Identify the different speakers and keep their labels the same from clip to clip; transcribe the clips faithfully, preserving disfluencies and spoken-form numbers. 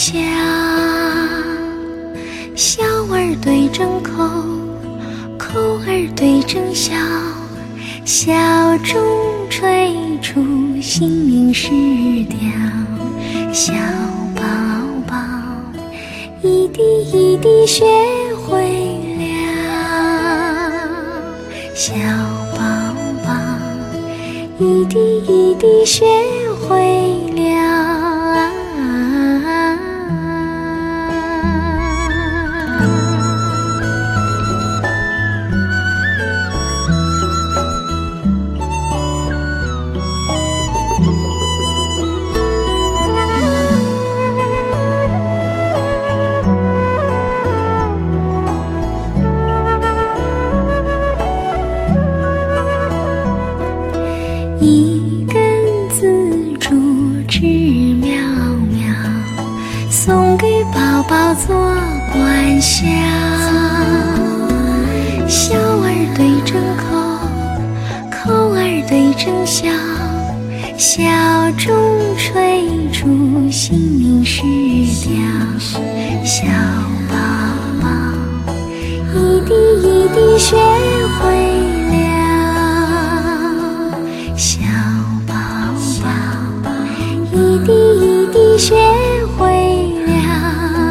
Speaker 1: 响，笑儿对正口，口儿对正笑，笑中吹出心灵诗调。小宝宝一滴一滴学会了，小宝宝一滴一滴学会了。一根紫竹枝苗苗，送给宝宝做观想。笑儿对正口，口儿对正笑，笑中吹出心灵诗调。小宝宝一滴一滴学会了，小宝宝一滴一滴学会了。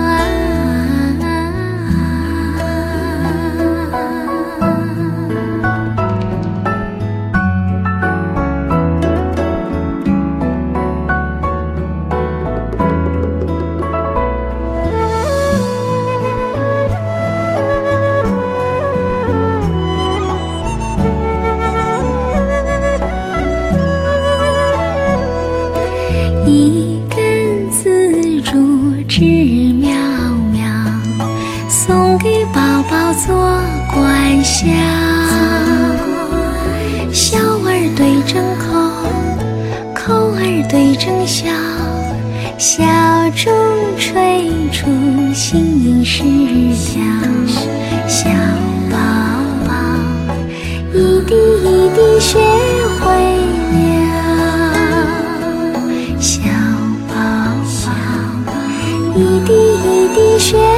Speaker 1: 一根紫竹枝苗苗，送给宝宝做观想。笑儿对正口，口儿对正笑，笑中吹出心灵诗调。小宝宝一滴一滴学会了，小宝宝一滴一滴学